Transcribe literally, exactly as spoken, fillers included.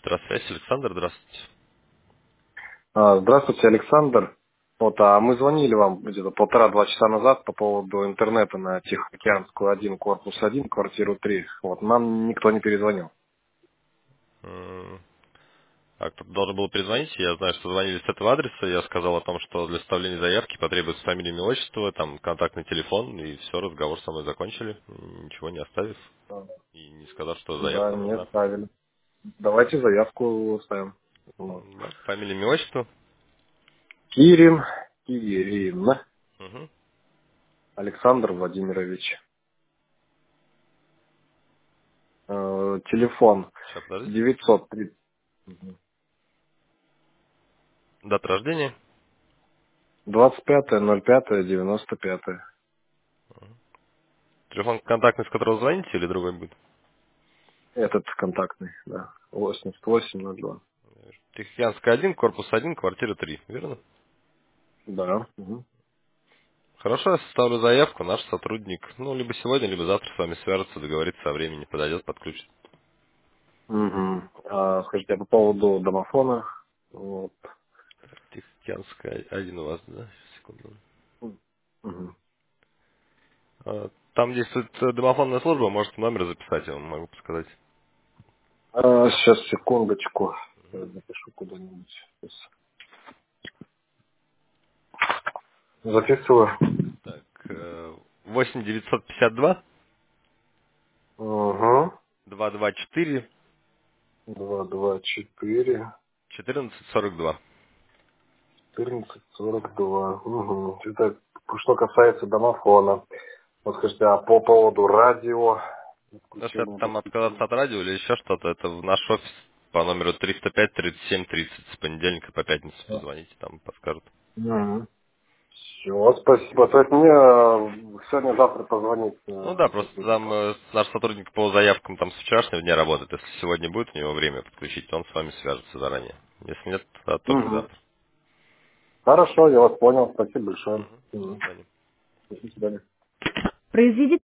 Здравствуйте, Александр, здравствуйте. А, Здравствуйте, Александр. Вот, а мы звонили вам где-то полтора-два часа назад по поводу интернета на Тихоокеанскую один, корпус один, квартиру три. Вот, нам никто не перезвонил. М, А кто-то должен был перезвонить, я знаю, что звонили с этого адреса, я сказал о том, что для составления заявки потребуется фамилия, имя, отчество, там контактный телефон, и все, разговор со мной закончили, м, ничего не оставив, А, и не сказав, что Да, заявка не нужна. отправили. Давайте заявку оставим. Вот. М, Да, фамилия, имя, отчество. Кирин, Кирин, Угу. Александр Владимирович. Э, Телефон Сейчас, подождите. девятьсот тридцать. Дата рождения. двадцать пятое ноль пятое девяносто пятое. Телефон контактный, с которого звоните, или другой будет? Этот контактный, да. восемьдесят восемь ноль два. Тихоокеанская один, корпус один, квартира три, верно? Да. Мгм. Хорошо, я составлю заявку, наш сотрудник, ну, либо сегодня, либо завтра с вами свяжется, договорится о времени, подойдет, подключит. Мгм. А, скажите, а по поводу домофона. Вот. Тихоокеанская один у вас, да? Секунду. Мгм. А, Там действует э, домофонная служба, можете номер записать, я вам могу подсказать. А, сейчас, секундочку. Я запишу куда-нибудь. Сейчас. Записываю. Так, э, восемь девятьсот пятьдесят два Угу. двести двадцать четыре Два, два, четыре, четырнадцать сорок два. четырнадцать, сорок два. Угу. Это что касается домофона. Вот скажите, а по поводу радио, Если включения, там отказаться подключения. от радио или еще что-то, это в наш офис по номеру триста пять тридцать семь тридцать с понедельника по пятницу позвоните, там подскажут. Угу. Все, спасибо. То есть мне э, сегодня-завтра позвонить. Ну э, да, просто сотрудник. там э, наш сотрудник по заявкам там с вчерашнего дня работает. Если сегодня будет у него время подключить, он с вами свяжется заранее. Если нет, то только Угу. завтра. Хорошо, я вас понял. Спасибо большое. Мгм. До Мгм. свидания. До свидания. Произведите